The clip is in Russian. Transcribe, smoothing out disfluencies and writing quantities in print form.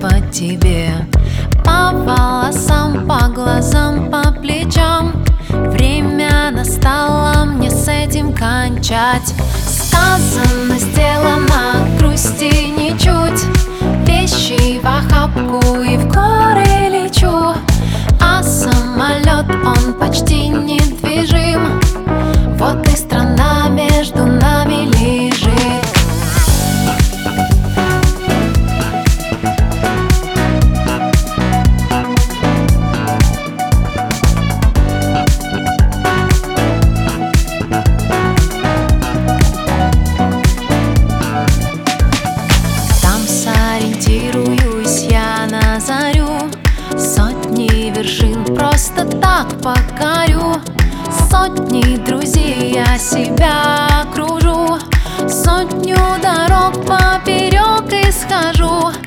по тебе, по волосам, по глазам, по плечам. Время настало мне с этим кончать. Сказано, сделано, грусти ничуть. Вещи в охапку и в горы лечу. А самолет, он почти недвижим. Вот и страна между нами лежит. Там сориентируюсь я на зарю. Сотни вершин просто так покорю. Сотни друзей я себя окружу. Сотню дорог поперек исхожу.